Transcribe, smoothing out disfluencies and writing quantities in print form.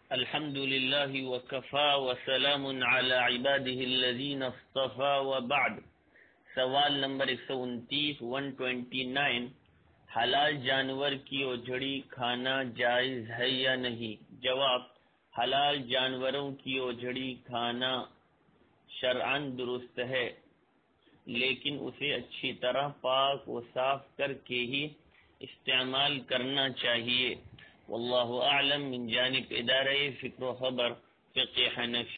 अल्हम्दुलिल्लाहि वकफ़ा वसलामुन अला इबादिहिल्लज़ीना इस्तफ़ा व बाद। सवाल नंबर 129 129। हलाल जानवर की ओझड़ी खाना जायज़ है या नहीं? जवाब, हलाल जानवरों की ओझड़ी खाना शरअन दुरुस्त है, लेकिन उसे अच्छी तरह पाक व साफ करके ही इस्तेमाल करना चाहिए। वल्लाहु आलम। मिन जानिब इदारे फ़िक्र व ख़बर फ़िक़्ह हनफ़ी।